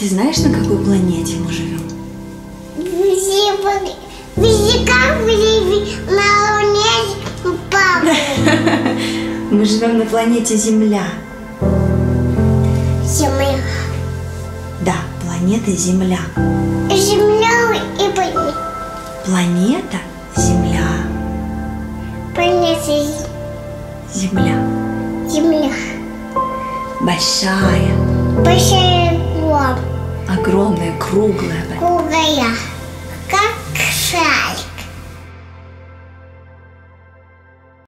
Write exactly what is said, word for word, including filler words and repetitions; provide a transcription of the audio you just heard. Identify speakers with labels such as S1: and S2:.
S1: Ты знаешь, на какой планете мы живем?
S2: На Луне, папа.
S1: Мы живем на планете Земля.
S2: Земля.
S1: Да, планета Земля.
S2: Земля и планета.
S1: Планета Земля.
S2: Планета
S1: Земля.
S2: Земля.
S1: Большая.
S2: Большая гром.
S1: Огромная, круглая.
S2: Круглая. Как шарик.